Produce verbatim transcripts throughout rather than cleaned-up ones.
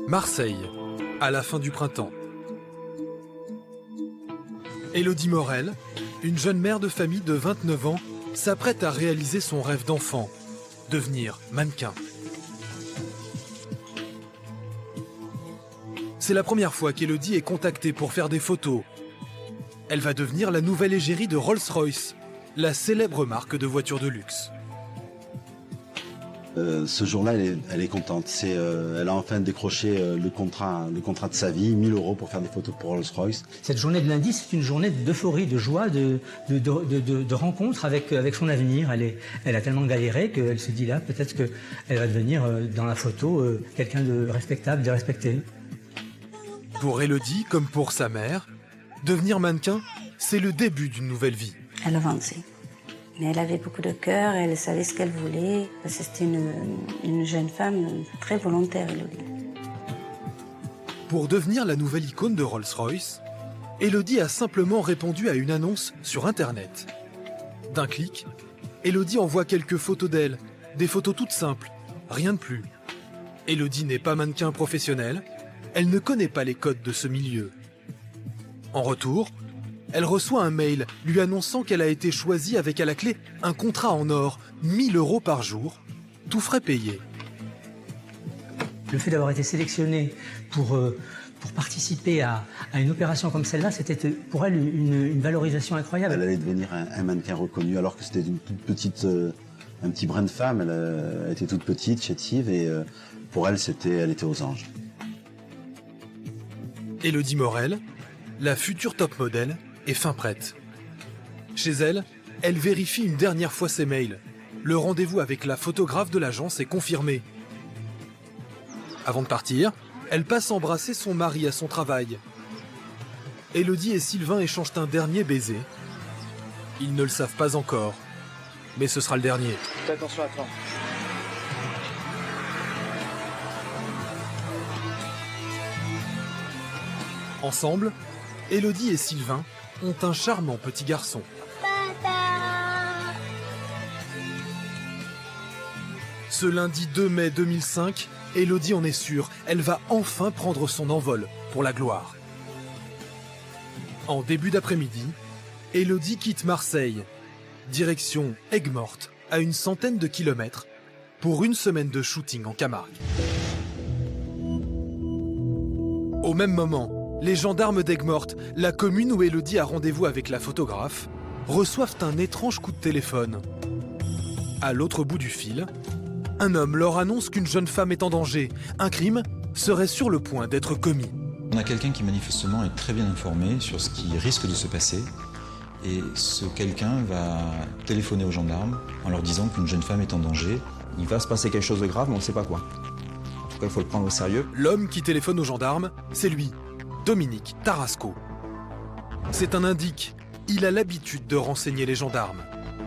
Marseille, à la fin du printemps. Élodie Morel, une jeune mère de famille de vingt-neuf ans, s'apprête à réaliser son rêve d'enfant, devenir mannequin. C'est la première fois qu'Élodie est contactée pour faire des photos. Elle va devenir la nouvelle égérie de Rolls-Royce, la célèbre marque de voitures de luxe. Euh, ce jour-là, elle est, elle est contente. C'est, euh, elle a enfin décroché euh, le contrat, le contrat de sa vie, mille euros pour faire des photos pour Rolls-Royce. Cette journée de lundi, c'est une journée d'euphorie, de joie, de, de, de, de, de rencontre avec, avec son avenir. Elle, est, elle a tellement galéré qu'elle se dit là, peut-être qu'elle va devenir euh, dans la photo euh, quelqu'un de respectable, de respecté. Pour Élodie, comme pour sa mère, devenir mannequin, c'est le début d'une nouvelle vie. Elle avançait. Mais elle avait beaucoup de cœur, elle savait ce qu'elle voulait. C'était une, une jeune femme très volontaire, Élodie. Pour devenir la nouvelle icône de Rolls-Royce, Élodie a simplement répondu à une annonce sur Internet. D'un clic, Élodie envoie quelques photos d'elle, des photos toutes simples, rien de plus. Élodie n'est pas mannequin professionnel, elle ne connaît pas les codes de ce milieu. En retour, elle reçoit un mail lui annonçant qu'elle a été choisie avec à la clé un contrat en or, mille euros par jour, tout frais payés. Le fait d'avoir été sélectionnée pour, euh, pour participer à, à une opération comme celle-là, c'était pour elle une, une valorisation incroyable. Elle allait devenir un, un mannequin reconnu alors que c'était une toute petite, euh, un petit brin de femme. Elle, euh, elle était toute petite, chétive et euh, pour elle, c'était, elle était aux anges. Élodie Morel, la future top modèle, est fin prête. Chez elle, elle vérifie une dernière fois ses mails. Le rendez-vous avec la photographe de l'agence est confirmé. Avant de partir, elle passe embrasser son mari à son travail. Élodie et Sylvain échangent un dernier baiser. Ils ne le savent pas encore, mais ce sera le dernier. Fais attention à toi. Ensemble, Élodie et Sylvain ont un charmant petit garçon. Papa. Ce lundi deux mai deux mille cinq, Élodie en est sûre, elle va enfin prendre son envol pour la gloire. En début d'après-midi, Élodie quitte Marseille, direction Aigues-Mortes, à une centaine de kilomètres, pour une semaine de shooting en Camargue. Au même moment, les gendarmes d'Aigues-Mortes, la commune où Élodie a rendez-vous avec la photographe, reçoivent un étrange coup de téléphone. À l'autre bout du fil, un homme leur annonce qu'une jeune femme est en danger. Un crime serait sur le point d'être commis. On a quelqu'un qui manifestement est très bien informé sur ce qui risque de se passer. Et ce quelqu'un va téléphoner aux gendarmes en leur disant qu'une jeune femme est en danger. Il va se passer quelque chose de grave, mais on ne sait pas quoi. En tout cas, il faut le prendre au sérieux. L'homme qui téléphone aux gendarmes, c'est lui. Dominique Tarasco. C'est un indique. Il a l'habitude de renseigner les gendarmes.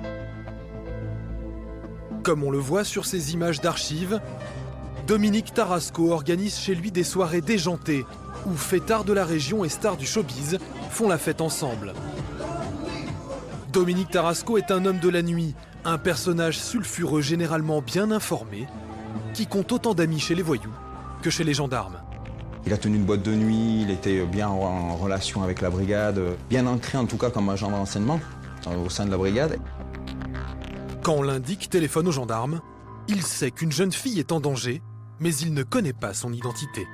Comme on le voit sur ces images d'archives, Dominique Tarasco organise chez lui des soirées déjantées où fêtards de la région et stars du showbiz font la fête ensemble. Dominique Tarasco est un homme de la nuit, un personnage sulfureux généralement bien informé, qui compte autant d'amis chez les voyous que chez les gendarmes. Il a tenu une boîte de nuit, il était bien en relation avec la brigade, bien ancré en tout cas comme agent de renseignement au sein de la brigade. Quand l'indique téléphone aux gendarmes, il sait qu'une jeune fille est en danger, mais il ne connaît pas son identité.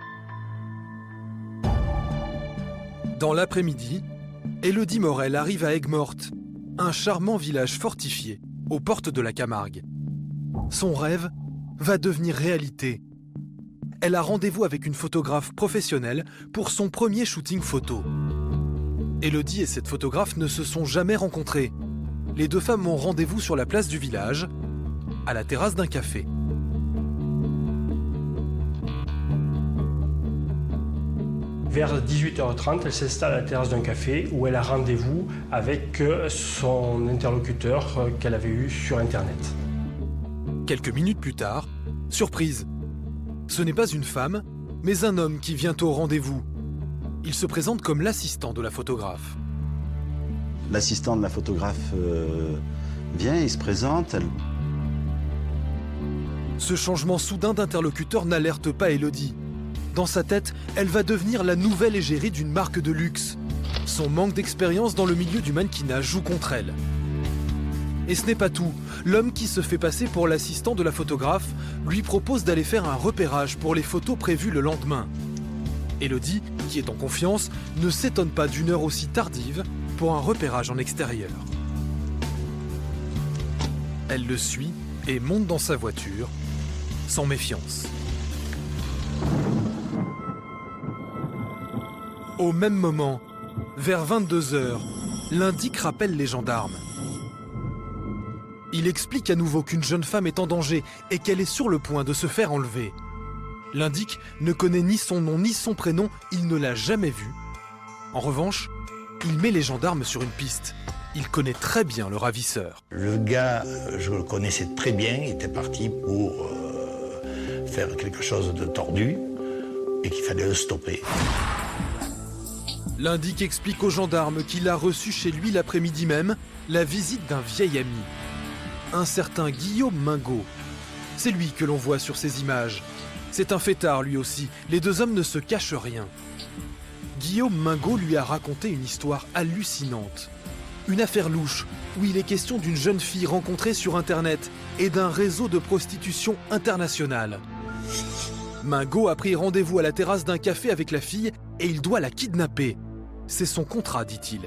Dans l'après-midi, Élodie Morel arrive à Aigues-Mortes, un charmant village fortifié aux portes de la Camargue. Son rêve va devenir réalité. Elle a rendez-vous avec une photographe professionnelle pour son premier shooting photo. Élodie et cette photographe ne se sont jamais rencontrées. Les deux femmes ont rendez-vous sur la place du village, à la terrasse d'un café. Vers dix-huit heures trente, elle s'installe à la terrasse d'un café où elle a rendez-vous avec son interlocuteur qu'elle avait eu sur Internet. Quelques minutes plus tard, surprise. Ce n'est pas une femme, mais un homme qui vient au rendez-vous. Il se présente comme l'assistant de la photographe. L'assistant de la photographe euh, vient, il se présente. Elle... Ce changement soudain d'interlocuteur n'alerte pas Élodie. Dans sa tête, elle va devenir la nouvelle égérie d'une marque de luxe. Son manque d'expérience dans le milieu du mannequinat joue contre elle. Et ce n'est pas tout. L'homme qui se fait passer pour l'assistant de la photographe lui propose d'aller faire un repérage pour les photos prévues le lendemain. Élodie, qui est en confiance, ne s'étonne pas d'une heure aussi tardive pour un repérage en extérieur. Elle le suit et monte dans sa voiture, sans méfiance. Au même moment, vers vingt-deux heures, l'indic rappelle les gendarmes. Il explique à nouveau qu'une jeune femme est en danger et qu'elle est sur le point de se faire enlever. L'indic ne connaît ni son nom ni son prénom, il ne l'a jamais vue. En revanche, il met les gendarmes sur une piste. Il connaît très bien le ravisseur. Le gars, je le connaissais très bien, il était parti pour euh, faire quelque chose de tordu et qu'il fallait le stopper. L'indic explique aux gendarmes qu'il a reçu chez lui l'après-midi même la visite d'un vieil ami. Un certain Guillaume Mingot. C'est lui que l'on voit sur ces images. C'est un fêtard lui aussi, les deux hommes ne se cachent rien. Guillaume Mingot lui a raconté une histoire hallucinante. Une affaire louche, où il est question d'une jeune fille rencontrée sur Internet et d'un réseau de prostitution internationale. Mingot a pris rendez-vous à la terrasse d'un café avec la fille et il doit la kidnapper. C'est son contrat, dit-il.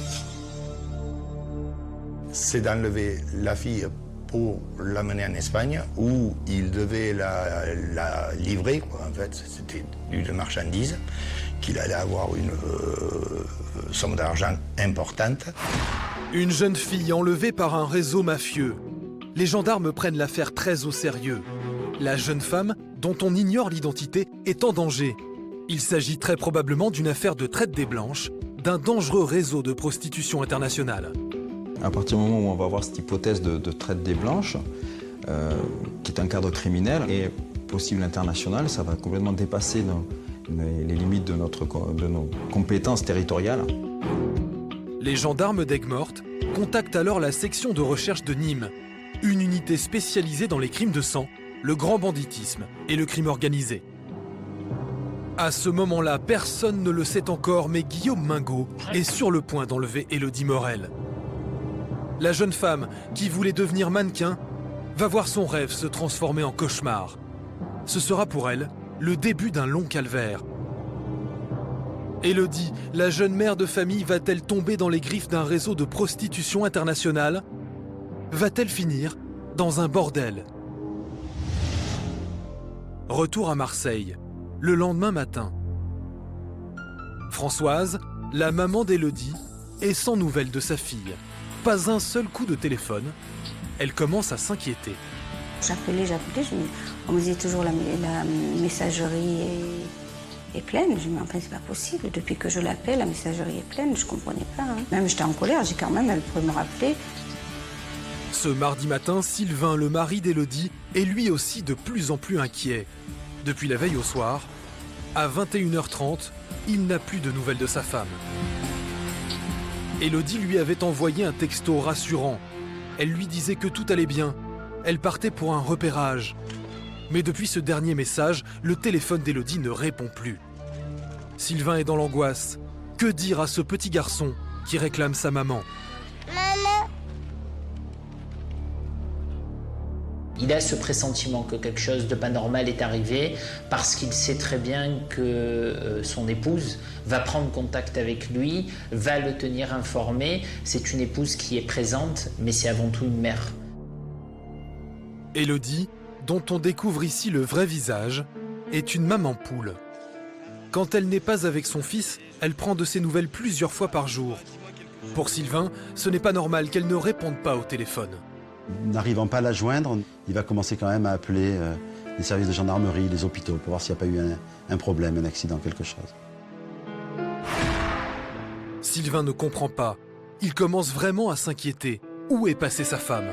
C'est d'enlever la fille pour l'amener en Espagne, où il devait la, la livrer, quoi. En fait, c'était une marchandise, qu'il allait avoir une euh, somme d'argent importante. Une jeune fille enlevée par un réseau mafieux. Les gendarmes prennent l'affaire très au sérieux. La jeune femme, dont on ignore l'identité, est en danger. Il s'agit très probablement d'une affaire de traite des blanches, d'un dangereux réseau de prostitution internationale. À partir du moment où on va avoir cette hypothèse de, de traite des blanches, euh, qui est un cadre criminel et possible international, ça va complètement dépasser nos, les limites de, notre, de nos compétences territoriales. Les gendarmes d'Aigues-Mortes contactent alors la section de recherche de Nîmes, une unité spécialisée dans les crimes de sang, le grand banditisme et le crime organisé. À ce moment-là, personne ne le sait encore, mais Guillaume Mingot est sur le point d'enlever Élodie Morel. La jeune femme, qui voulait devenir mannequin, va voir son rêve se transformer en cauchemar. Ce sera pour elle le début d'un long calvaire. Élodie, la jeune mère de famille, va-t-elle tomber dans les griffes d'un réseau de prostitution internationale? Va-t-elle finir dans un bordel? Retour à Marseille, le lendemain matin. Françoise, la maman d'Élodie, est sans nouvelles de sa fille. Pas un seul coup de téléphone. Elle commence à s'inquiéter. J'appelais, j'appelais, je me... on me disait toujours la, la messagerie est, est pleine. Je me dis, mais enfin, c'est pas possible. Depuis que je l'appelle, la messagerie est pleine. Je comprenais pas. Hein. Même j'étais en colère, j'ai quand même, elle pourrait me rappeler. Ce mardi matin, Sylvain, le mari d'Élodie, est lui aussi de plus en plus inquiet. Depuis la veille au soir, à vingt et une heures trente, il n'a plus de nouvelles de sa femme. Élodie lui avait envoyé un texto rassurant. Elle lui disait que tout allait bien. Elle partait pour un repérage. Mais depuis ce dernier message, le téléphone d'Élodie ne répond plus. Sylvain est dans l'angoisse. Que dire à ce petit garçon qui réclame sa maman? Maman. Il a ce pressentiment que quelque chose de pas normal est arrivé parce qu'il sait très bien que euh, son épouse va prendre contact avec lui, va le tenir informé. C'est une épouse qui est présente, mais c'est avant tout une mère. Élodie, dont on découvre ici le vrai visage, est une maman poule. Quand elle n'est pas avec son fils, elle prend de ses nouvelles plusieurs fois par jour. Pour Sylvain, ce n'est pas normal qu'elle ne réponde pas au téléphone. N'arrivant pas à la joindre, il va commencer quand même à appeler euh, les services de gendarmerie, les hôpitaux, pour voir s'il n'y a pas eu un, un problème, un accident, quelque chose. Sylvain ne comprend pas. Il commence vraiment à s'inquiéter. Où est passée sa femme?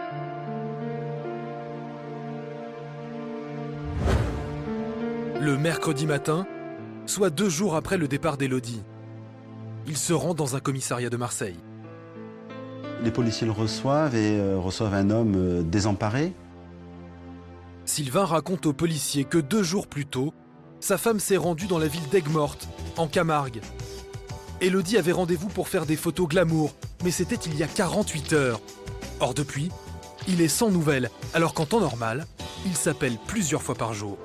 Le mercredi matin, soit deux jours après le départ d'Élodie, il se rend dans un commissariat de Marseille. Les policiers le reçoivent et euh, reçoivent un homme euh, désemparé. Sylvain raconte aux policiers que deux jours plus tôt, sa femme s'est rendue dans la ville d'Aigues-Mortes, en Camargue. Élodie avait rendez-vous pour faire des photos glamour, mais c'était il y a quarante-huit heures. Or depuis, il est sans nouvelles, alors qu'en temps normal, il s'appelle plusieurs fois par jour.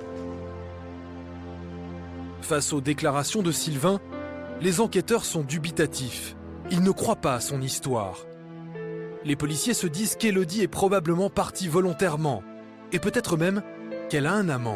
Face aux déclarations de Sylvain, les enquêteurs sont dubitatifs. Ils ne croient pas à son histoire. Les policiers se disent qu'Élodie est probablement partie volontairement, et peut-être même qu'elle a un amant.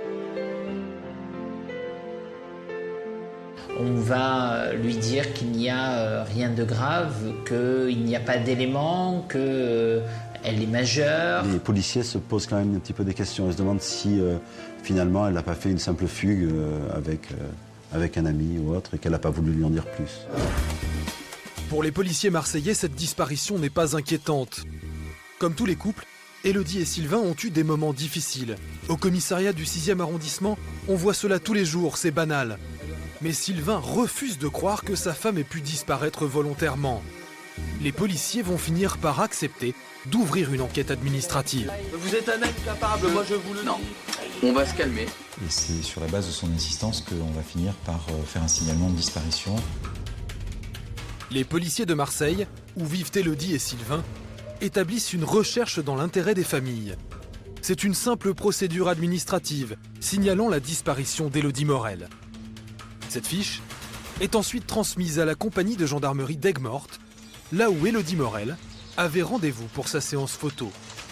On va lui dire qu'il n'y a rien de grave, qu'il n'y a pas d'éléments, qu'elle est majeure. Les policiers se posent quand même un petit peu des questions. Ils se demandent si euh, finalement elle n'a pas fait une simple fugue euh, avec, euh, avec un ami ou autre et qu'elle n'a pas voulu lui en dire plus. Pour les policiers marseillais, cette disparition n'est pas inquiétante. Comme tous les couples, Élodie et Sylvain ont eu des moments difficiles. Au commissariat du sixième arrondissement, on voit cela tous les jours, c'est banal. Mais Sylvain refuse de croire que sa femme ait pu disparaître volontairement. Les policiers vont finir par accepter d'ouvrir une enquête administrative. Vous êtes un incapable, moi je vous le dis. Non, on va se calmer. Et c'est sur la base de son insistance qu'on va finir par faire un signalement de disparition. Les policiers de Marseille, où vivent Élodie et Sylvain, établissent une recherche dans l'intérêt des familles. C'est une simple procédure administrative signalant la disparition d'Élodie Morel. Cette fiche est ensuite transmise à la compagnie de gendarmerie d'Aigues-Mortes, là où Élodie Morel avait rendez-vous pour sa séance photo.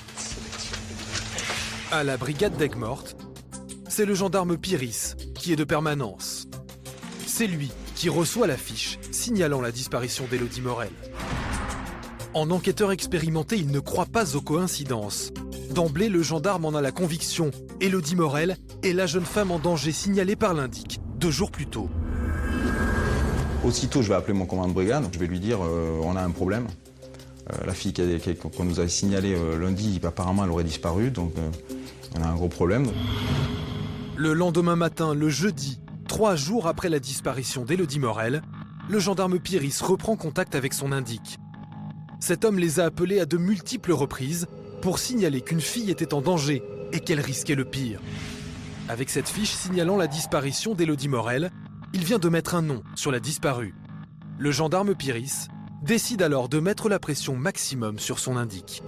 À la brigade d'Aigues-Mortes, c'est le gendarme Piris qui est de permanence. C'est lui qui reçoit la fiche signalant la disparition d'Élodie Morel. En enquêteur expérimenté, il ne croit pas aux coïncidences. D'emblée, le gendarme en a la conviction. Élodie Morel est la jeune femme en danger signalée par l'Indic deux jours plus tôt. Aussitôt, je vais appeler mon commandant de brigade. Je vais lui dire euh, on a un problème. Euh, la fille qu'on nous a signalée euh, lundi, apparemment, elle aurait disparu. Donc, euh, on a un gros problème. Le lendemain matin, le jeudi, trois jours après la disparition d'Élodie Morel, le gendarme Piris reprend contact avec son Indic. Cet homme les a appelés à de multiples reprises pour signaler qu'une fille était en danger et qu'elle risquait le pire. Avec cette fiche signalant la disparition d'Élodie Morel, il vient de mettre un nom sur la disparue. Le gendarme Piris décide alors de mettre la pression maximum sur son Indic.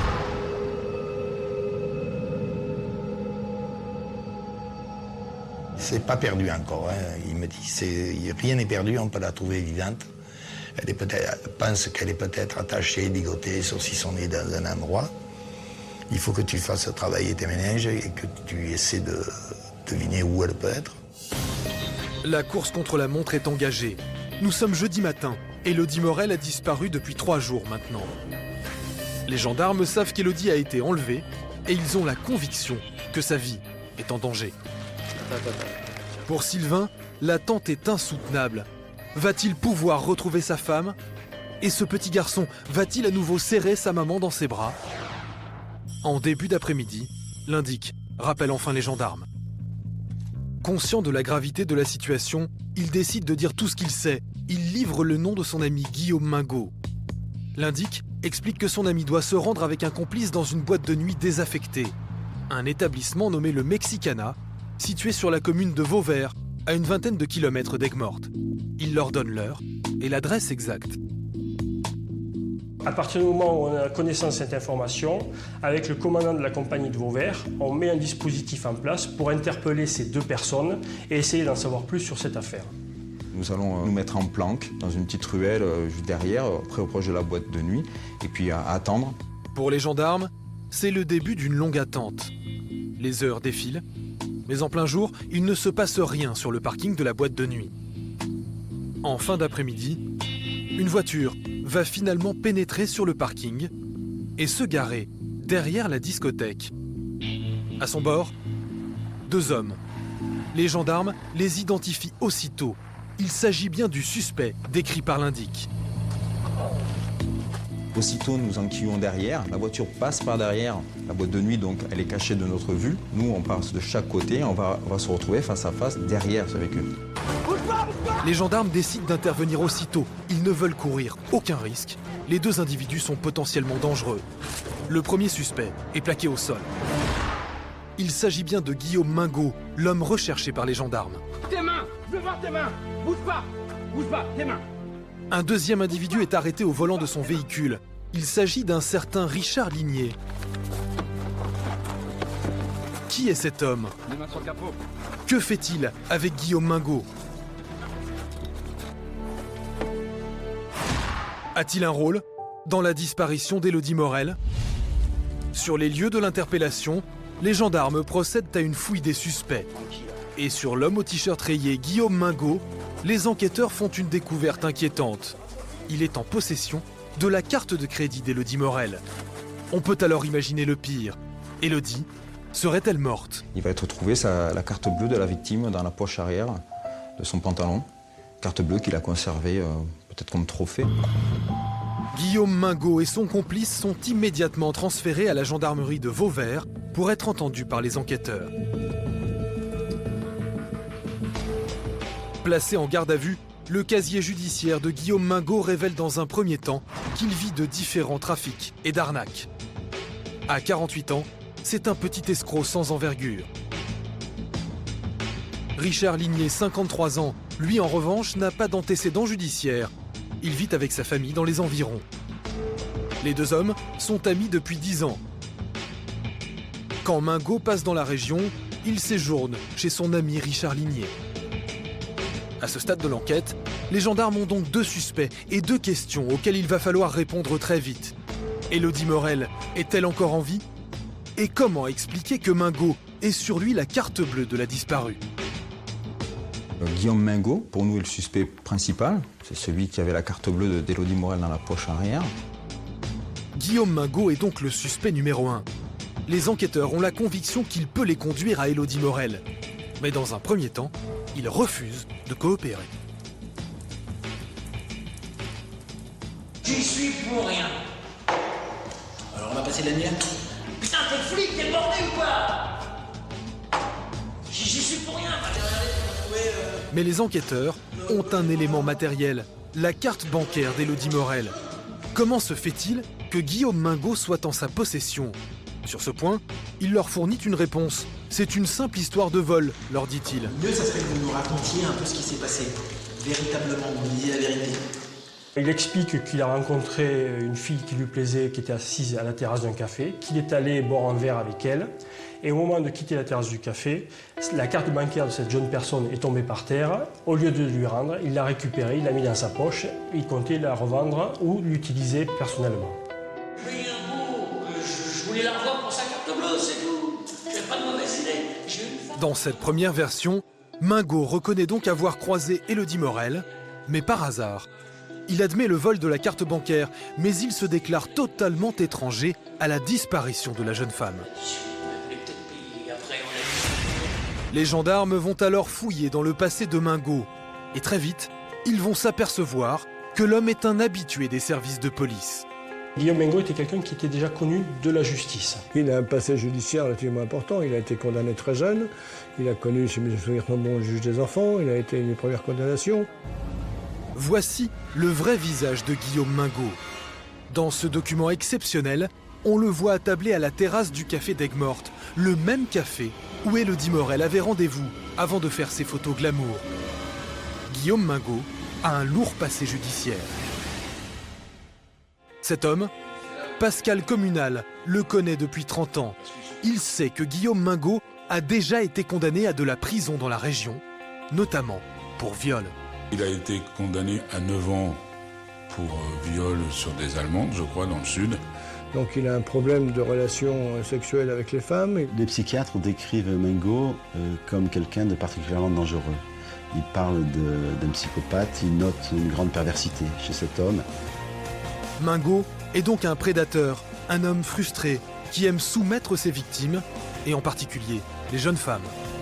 C'est pas perdu encore, hein. Il me dit, c'est, rien n'est perdu, on peut la trouver vivante. Elle, est peut-être, elle pense qu'elle est peut-être attachée, ligotée, saucissonnée dans un endroit. Il faut que tu fasses travailler tes méninges et que tu essaies de deviner où elle peut être. La course contre la montre est engagée. Nous sommes jeudi matin. Élodie Morel a disparu depuis trois jours maintenant. Les gendarmes savent qu'Élodie a été enlevée et ils ont la conviction que sa vie est en danger. Pour Sylvain, l'attente est insoutenable. Va-t-il pouvoir retrouver sa femme? Et ce petit garçon, va-t-il à nouveau serrer sa maman dans ses bras? En début d'après-midi, l'Indic rappelle enfin les gendarmes. Conscient de la gravité de la situation, il décide de dire tout ce qu'il sait. Il livre le nom de son ami Guillaume Mingot. L'Indic explique que son ami doit se rendre avec un complice dans une boîte de nuit désaffectée. Un établissement nommé le Mexicana, situé sur la commune de Vauvert, à une vingtaine de kilomètres d'Aigues-Mortes. Il leur donne l'heure et l'adresse exacte. À partir du moment où on a connaissance de cette information, avec le commandant de la compagnie de Vauvert, on met un dispositif en place pour interpeller ces deux personnes et essayer d'en savoir plus sur cette affaire. Nous allons nous mettre en planque dans une petite ruelle juste derrière, très proche de la boîte de nuit, et puis à attendre. Pour les gendarmes, c'est le début d'une longue attente. Les heures défilent, mais en plein jour, il ne se passe rien sur le parking de la boîte de nuit. En fin d'après-midi, une voiture va finalement pénétrer sur le parking et se garer derrière la discothèque. À son bord, deux hommes. Les gendarmes les identifient aussitôt. Il s'agit bien du suspect décrit par l'Indic. Aussitôt, nous enquillons derrière. La voiture passe par derrière. La boîte de nuit, donc, elle est cachée de notre vue. Nous, on passe de chaque côté. On va, on va se retrouver face à face derrière ce véhicule. Les gendarmes décident d'intervenir aussitôt. Ils ne veulent courir aucun risque. Les deux individus sont potentiellement dangereux. Le premier suspect est plaqué au sol. il s'agit bien de Guillaume Mingot, l'homme recherché par les gendarmes. Tes mains! Je veux voir tes mains! Bouge pas! Bouge pas! Tes mains! Un deuxième individu est arrêté au volant de son véhicule. Il s'agit d'un certain Richard Ligné. Qui est cet homme? Les mains sur le capot. Que fait-il avec Guillaume Mingot? A-t-il un rôle dans la disparition d'Élodie Morel? Sur les lieux de l'interpellation, les gendarmes procèdent à une fouille des suspects. Et sur l'homme au t-shirt rayé Guillaume Mingot, les enquêteurs font une découverte inquiétante. Il est en possession de la carte de crédit d'Élodie Morel. On peut alors imaginer le pire. Élodie serait-elle morte? Il va être trouvé sa, la carte bleue de la victime dans la poche arrière de son pantalon. Carte bleue qu'il a conservée euh, peut-être comme trophée. Guillaume Mingot et son complice sont immédiatement transférés à la gendarmerie de Vauvert pour être entendus par les enquêteurs. Placé en garde à vue, le casier judiciaire de Guillaume Mingot révèle dans un premier temps qu'il vit de différents trafics et d'arnaques. À quarante-huit ans, c'est un petit escroc sans envergure. Richard Ligné, cinquante-trois ans, lui en revanche n'a pas d'antécédent judiciaire. Il vit avec sa famille dans les environs. Les deux hommes sont amis depuis dix ans. Quand Mingot passe dans la région, il séjourne chez son ami Richard Ligné. À ce stade de l'enquête, les gendarmes ont donc deux suspects et deux questions auxquelles il va falloir répondre très vite. Élodie Morel est-elle encore en vie? Et comment expliquer que Mingot ait sur lui la carte bleue de la disparue? Guillaume Mingot, pour nous, est le suspect principal. C'est celui qui avait la carte bleue d'Élodie Morel dans la poche arrière. Guillaume Mingot est donc le suspect numéro un. Les enquêteurs ont la conviction qu'il peut les conduire à Élodie Morel. Mais dans un premier temps, il refuse de coopérer. J'y suis pour rien. Alors on va passer la nuit là? Putain, t'es flic, t'es bordé ou quoi? J'y suis pour rien. Mais les enquêteurs ont un élément matériel, la carte bancaire d'Élodie Morel. Comment se fait-il que Guillaume Mingot soit en sa possession? Sur ce point, il leur fournit une réponse. C'est une simple histoire de vol, leur dit-il. Le mieux, ça serait que vous nous racontiez un peu ce qui s'est passé. Véritablement, vous me disiez la vérité. Il explique qu'il a rencontré une fille qui lui plaisait, qui était assise à la terrasse d'un café, qu'il est allé boire un verre avec elle. Et au moment de quitter la terrasse du café, la carte bancaire de cette jeune personne est tombée par terre. Au lieu de lui rendre, il l'a récupérée, il l'a mis dans sa poche. Il comptait la revendre ou l'utiliser personnellement. Oui, un bout, je voulais la revoir pour sa carte bleue, c'est tout. J'ai pas de mauvaise idée. Dans cette première version, Mingot reconnaît donc avoir croisé Élodie Morel, mais par hasard. Il admet le vol de la carte bancaire, mais il se déclare totalement étranger à la disparition de la jeune femme. Les gendarmes vont alors fouiller dans le passé de Mingot. Et très vite, ils vont s'apercevoir que l'homme est un habitué des services de police. Guillaume Mingot était quelqu'un qui était déjà connu de la justice. Il a un passé judiciaire relativement important. Il a été condamné très jeune. Il a connu, si mes souvenirs sont bons, le juge des enfants. Il a été une première condamnation. Voici le vrai visage de Guillaume Mingot. Dans ce document exceptionnel, on le voit attablé à la terrasse du café d'Aigues-Mortes, le même café où Élodie Morel avait rendez-vous avant de faire ses photos glamour. Guillaume Mingot a un lourd passé judiciaire. Cet homme, Pascal Communal, le connaît depuis trente ans. Il sait que Guillaume Mingot a déjà été condamné à de la prison dans la région, notamment pour viol. Il a été condamné à neuf ans pour viol sur des Allemandes, je crois, dans le sud. Donc il a un problème de relations sexuelles avec les femmes. Les psychiatres décrivent Mingot euh, comme quelqu'un de particulièrement dangereux. Ils parlent d'un psychopathe, ils notent une grande perversité chez cet homme. Mingot est donc un prédateur, un homme frustré qui aime soumettre ses victimes, et en particulier les jeunes femmes.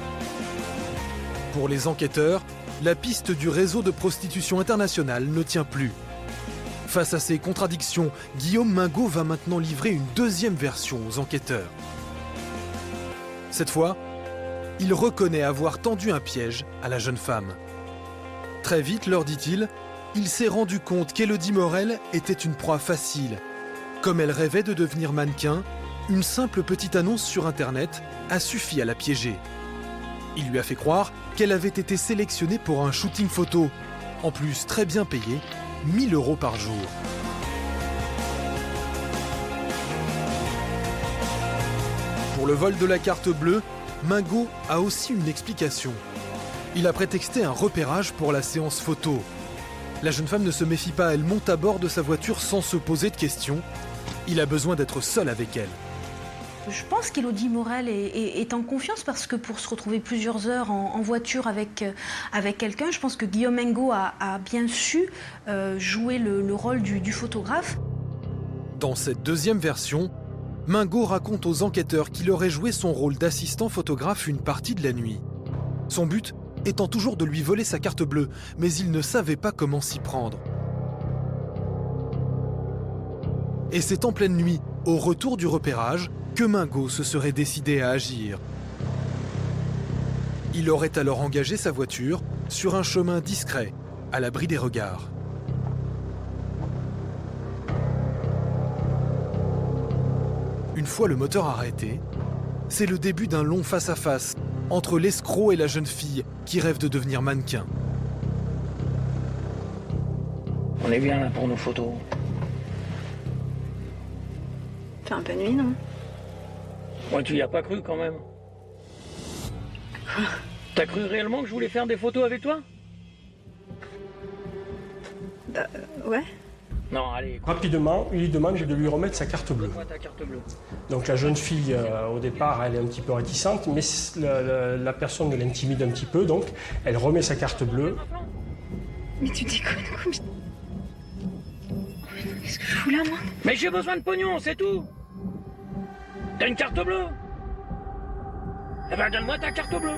Pour les enquêteurs, la piste du réseau de prostitution internationale ne tient plus. Face à ces contradictions, Guillaume Mingot va maintenant livrer une deuxième version aux enquêteurs. Cette fois, il reconnaît avoir tendu un piège à la jeune femme. Très vite, leur dit-il, il s'est rendu compte qu'Élodie Morel était une proie facile. Comme elle rêvait de devenir mannequin, une simple petite annonce sur Internet a suffi à la piéger. Il lui a fait croire qu'elle avait été sélectionnée pour un shooting photo, en plus très bien payé, mille euros par jour. Pour le vol de la carte bleue, Mingo a aussi une explication. Il a prétexté un repérage pour la séance photo. La jeune femme ne se méfie pas, elle monte à bord de sa voiture sans se poser de questions. Il a besoin d'être seul avec elle. Je pense qu'Élodie Morel est, est, est en confiance parce que pour se retrouver plusieurs heures en, en voiture avec, euh, avec quelqu'un, je pense que Guillaume Mingo a, a bien su euh, jouer le, le rôle du, du photographe. Dans cette deuxième version, Mingo raconte aux enquêteurs qu'il aurait joué son rôle d'assistant photographe une partie de la nuit. Son but étant toujours de lui voler sa carte bleue, mais il ne savait pas comment s'y prendre. Et c'est en pleine nuit, au retour du repérage, que Mingo se serait décidé à agir. Il aurait alors engagé sa voiture sur un chemin discret, à l'abri des regards. Une fois le moteur arrêté, c'est le début d'un long face-à-face entre l'escroc et la jeune fille qui rêve de devenir mannequin. On est bien là pour nos photos. Fait un peu nuit, non? Ouais, tu y as pas cru quand même. Quoi? T'as cru réellement que je voulais faire des photos avec toi? Bah, euh, ouais. Non, allez. Rapidement, il lui demande de lui remettre sa carte bleue. Ta carte bleue. Donc la jeune fille, euh, au départ, elle est un petit peu réticente, mais la, la, la personne l'intimide un petit peu, donc elle remet sa carte bleue. Mais tu déconnes, quoi? Qu'est-ce que je fous là, moi? Mais j'ai besoin de pognon, c'est tout. T'as une carte bleue? Eh ben, donne-moi ta carte bleue.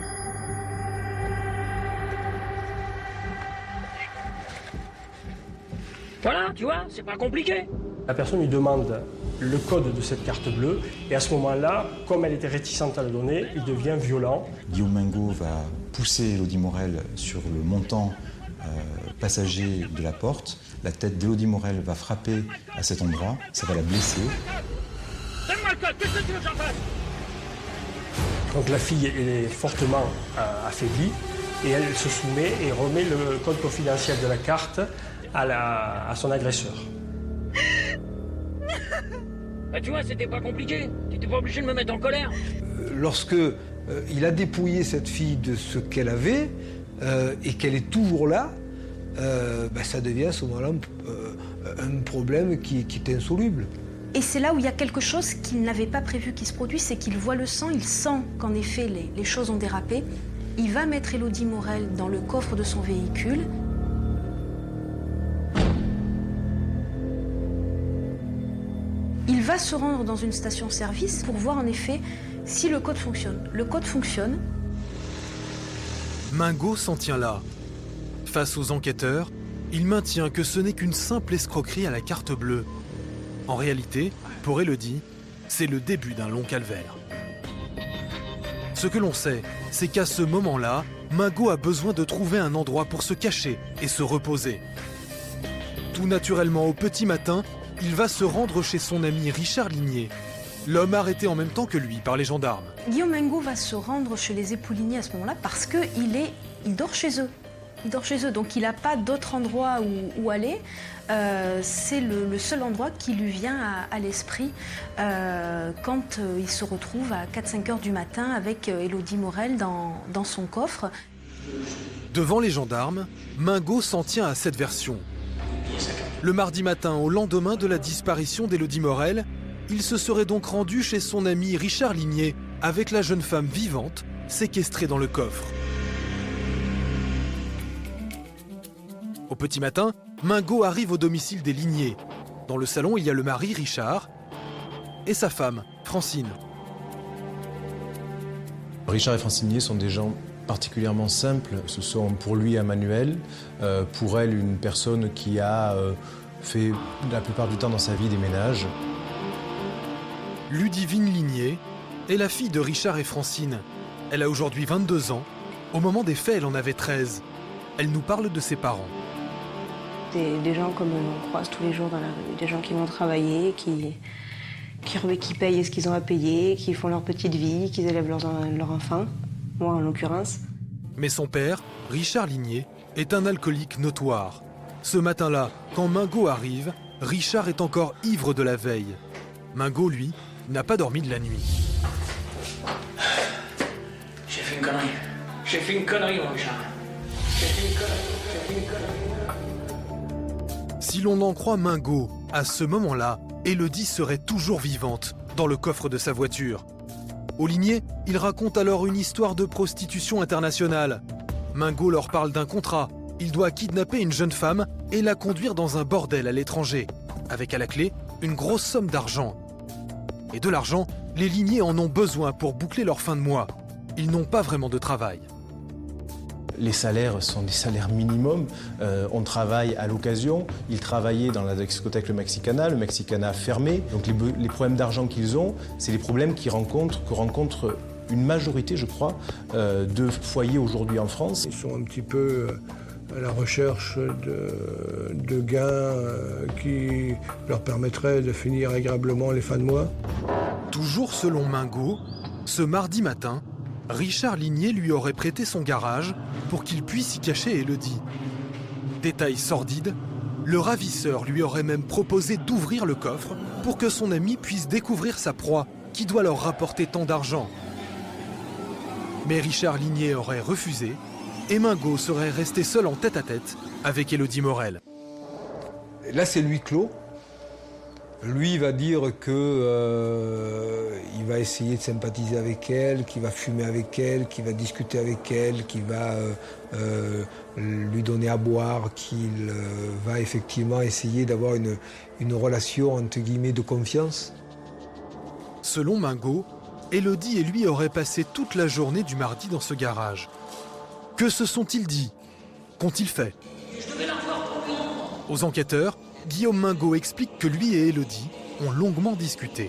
Voilà, tu vois, c'est pas compliqué. La personne lui demande le code de cette carte bleue, et à ce moment-là, comme elle était réticente à le donner, il devient violent. Guillaume Mingo va pousser Élodie Morel sur le montant euh, passager de la porte. La tête d'Élodie Morel va frapper à cet endroit, ça va la blesser. Donne-moi le code, qu'est-ce que tu veux que j'en fasse? Donc la fille est fortement euh, affaiblie, et elle se soumet et remet le code confidentiel de la carte à, la, à son agresseur. Bah tu vois, c'était pas compliqué. Tu n'étais pas obligé de me mettre en colère. Lorsque euh, il a dépouillé cette fille de ce qu'elle avait euh, et qu'elle est toujours là, euh, bah, ça devient à ce moment-là euh, un problème qui, qui est insoluble. Et c'est là où il y a quelque chose qu'il n'avait pas prévu qui se produit, c'est qu'il voit le sang, il sent qu'en effet les, les choses ont dérapé. Il va mettre Élodie Morel dans le coffre de son véhicule. Il va se rendre dans une station-service pour voir en effet si le code fonctionne. Le code fonctionne. Mingo s'en tient là. Face aux enquêteurs, il maintient que ce n'est qu'une simple escroquerie à la carte bleue. En réalité, pour Élodie, c'est le début d'un long calvaire. Ce que l'on sait, c'est qu'à ce moment-là, Mingo a besoin de trouver un endroit pour se cacher et se reposer. Tout naturellement, au petit matin, il va se rendre chez son ami Richard Ligné, l'homme arrêté en même temps que lui par les gendarmes. Guillaume Mingo va se rendre chez les époux Ligné à ce moment-là parce qu'il est, il dort chez eux. Il dort chez eux, donc il n'a pas d'autre endroit où, où aller. Euh, c'est le, le seul endroit qui lui vient à, à l'esprit euh, quand euh, il se retrouve à quatre cinq heures du matin avec euh, Élodie Morel dans, dans son coffre. Devant les gendarmes, Mingo s'en tient à cette version. Le mardi matin, au lendemain de la disparition d'Élodie Morel, il se serait donc rendu chez son ami Richard Ligné avec la jeune femme vivante séquestrée dans le coffre. Au petit matin, Mingo arrive au domicile des Ligné. Dans le salon, il y a le mari, Richard, et sa femme, Francine. Richard et Francine Ligné sont des gens particulièrement simples. Ce sont pour lui un manuel, euh, pour elle une personne qui a euh, fait la plupart du temps dans sa vie des ménages. Ludivine Ligné est la fille de Richard et Francine. Elle a aujourd'hui vingt-deux ans. Au moment des faits, elle en avait treize. Elle nous parle de ses parents. Des, des gens comme on croise tous les jours dans la rue, des gens qui vont travailler, qui, qui, qui payent ce qu'ils ont à payer, qui font leur petite vie, qui élèvent leurs, leurs enfants, moi en l'occurrence. Mais son père, Richard Ligné, est un alcoolique notoire. Ce matin-là, quand Mingo arrive, Richard est encore ivre de la veille. Mingo, lui, n'a pas dormi de la nuit. J'ai fait une connerie. J'ai fait une connerie, mon Richard. J'ai fait une connerie. J'ai fait une connerie. Si l'on en croit Mingo, à ce moment-là, Élodie serait toujours vivante dans le coffre de sa voiture. Au Ligné, il raconte alors une histoire de prostitution internationale. Mingo leur parle d'un contrat. Il doit kidnapper une jeune femme et la conduire dans un bordel à l'étranger, avec à la clé une grosse somme d'argent. Et de l'argent, les Ligné en ont besoin pour boucler leur fin de mois. Ils n'ont pas vraiment de travail. Les salaires sont des salaires minimums. Euh, on travaille à l'occasion. Ils travaillaient dans la discothèque Le Mexicana. Le Mexicana a fermé. Donc les, les problèmes d'argent qu'ils ont, c'est les problèmes qu'ils rencontrent, que rencontrent une majorité, je crois, euh, de foyers aujourd'hui en France. Ils sont un petit peu à la recherche de, de gains euh, qui leur permettraient de finir agréablement les fins de mois. Toujours selon Mingo, ce mardi matin, Richard Ligné lui aurait prêté son garage pour qu'il puisse y cacher Élodie. Détail sordide, le ravisseur lui aurait même proposé d'ouvrir le coffre pour que son ami puisse découvrir sa proie qui doit leur rapporter tant d'argent. Mais Richard Ligné aurait refusé et Mingo serait resté seul en tête-à-tête avec Élodie Morel. Là, c'est lui clos. Lui, il va dire qu'il euh, va essayer de sympathiser avec elle, qu'il va fumer avec elle, qu'il va discuter avec elle, qu'il va euh, euh, lui donner à boire, qu'il euh, va effectivement essayer d'avoir une, une relation, entre guillemets, de confiance. Selon Mingo, Élodie et lui auraient passé toute la journée du mardi dans ce garage. Que se sont-ils dit? Qu'ont-ils fait? Aux enquêteurs, Guillaume Mingo explique que lui et Élodie ont longuement discuté.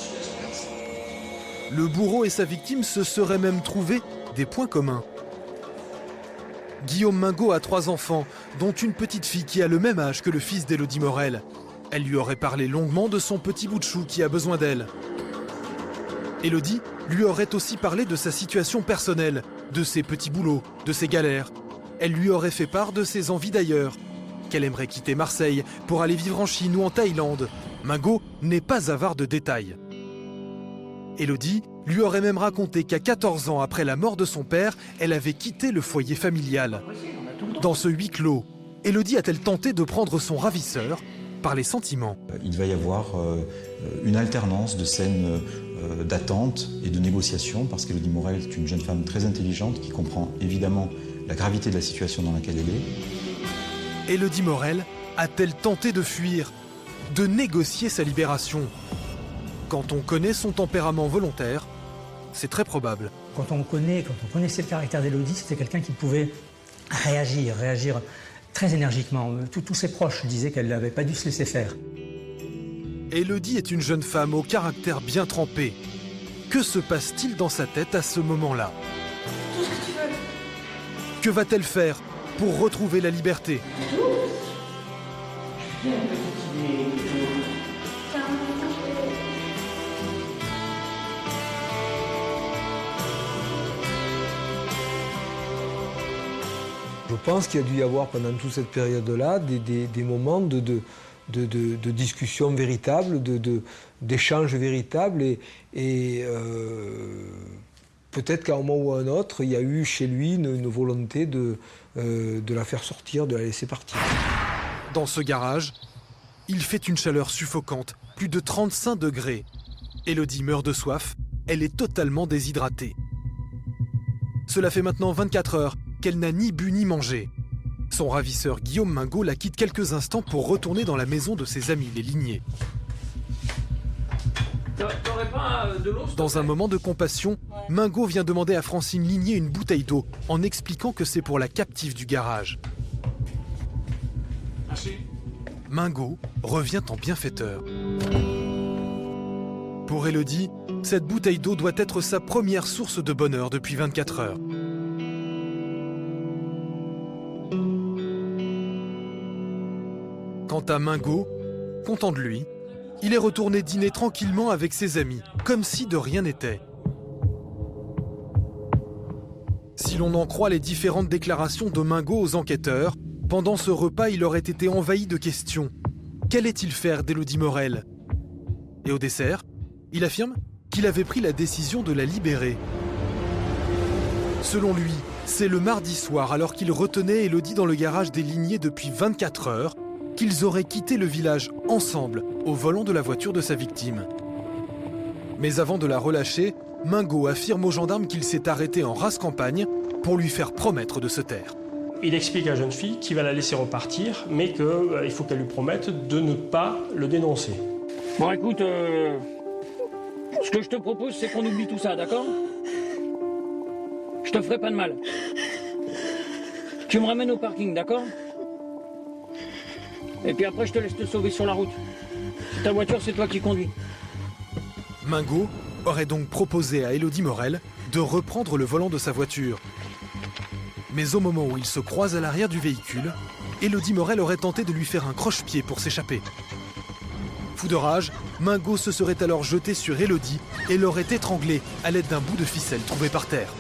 Le bourreau et sa victime se seraient même trouvés des points communs. Guillaume Mingo a trois enfants, dont une petite fille qui a le même âge que le fils d'Élodie Morel. Elle lui aurait parlé longuement de son petit bout de chou qui a besoin d'elle. Élodie lui aurait aussi parlé de sa situation personnelle, de ses petits boulots, de ses galères. Elle lui aurait fait part de ses envies d'ailleurs, qu'elle aimerait quitter Marseille pour aller vivre en Chine ou en Thaïlande. Mingo n'est pas avare de détails. Élodie lui aurait même raconté qu'à quatorze ans après la mort de son père, elle avait quitté le foyer familial. Dans ce huis clos, Élodie a-t-elle tenté de prendre son ravisseur par les sentiments? Il va y avoir euh, une alternance de scènes euh, d'attente et de négociation, parce qu'Élodie Morel est une jeune femme très intelligente qui comprend évidemment la gravité de la situation dans laquelle elle est. Élodie Morel a-t-elle tenté de fuir, de négocier sa libération? Quand on connaît son tempérament volontaire, c'est très probable. Quand on, connaît, quand on connaissait le caractère d'Élodie, c'était quelqu'un qui pouvait réagir, réagir très énergiquement. Tous, tous ses proches disaient qu'elle n'avait pas dû se laisser faire. Élodie est une jeune femme au caractère bien trempé. Que se passe-t-il dans sa tête à ce moment-là? Tout ce que tu veux. Que va-t-elle faire pour retrouver la liberté? Je pense qu'il y a dû y avoir pendant toute cette période-là des, des, des moments de, de, de, de, de discussion véritable, de, de, d'échanges véritables et, et euh, peut-être qu'à un moment ou à un autre, il y a eu chez lui une, une volonté de, euh, de la faire sortir, de la laisser partir. Dans ce garage, il fait une chaleur suffocante, plus de trente-cinq degrés. Élodie meurt de soif, elle est totalement déshydratée. Cela fait maintenant vingt-quatre heures qu'elle n'a ni bu ni mangé. Son ravisseur Guillaume Mingo la quitte quelques instants pour retourner dans la maison de ses amis, les Ligné. Dans un moment de compassion, Mingo vient demander à Francine Ligné une bouteille d'eau en expliquant que c'est pour la captive du garage. Mingo revient en bienfaiteur. Pour Élodie, cette bouteille d'eau doit être sa première source de bonheur depuis vingt-quatre heures. Quant à Mingo, content de lui, il est retourné dîner tranquillement avec ses amis, comme si de rien n'était. Si l'on en croit les différentes déclarations de Mingot aux enquêteurs, pendant ce repas, il aurait été envahi de questions. Qu'allait-il faire d'Élodie Morel? Et au dessert, il affirme qu'il avait pris la décision de la libérer. Selon lui, c'est le mardi soir, alors qu'il retenait Élodie dans le garage des Lignées depuis vingt-quatre heures, qu'ils auraient quitté le village ensemble, au volant de la voiture de sa victime. Mais avant de la relâcher, Mingot affirme aux gendarmes qu'il s'est arrêté en rase campagne pour lui faire promettre de se taire. Il explique à la jeune fille qu'il va la laisser repartir, mais qu'il euh, faut qu'elle lui promette de ne pas le dénoncer. Bon, écoute, euh, ce que je te propose, c'est qu'on oublie tout ça, d'accord? Je te ferai pas de mal. Tu me ramènes au parking, d'accord? Et puis après, je te laisse te sauver sur la route. Ta voiture, c'est toi qui conduis. Mingot aurait donc proposé à Élodie Morel de reprendre le volant de sa voiture. Mais au moment où ils se croisent à l'arrière du véhicule, Élodie Morel aurait tenté de lui faire un croche-pied pour s'échapper. Fou de rage, Mingot se serait alors jeté sur Élodie et l'aurait étranglée à l'aide d'un bout de ficelle trouvé par terre.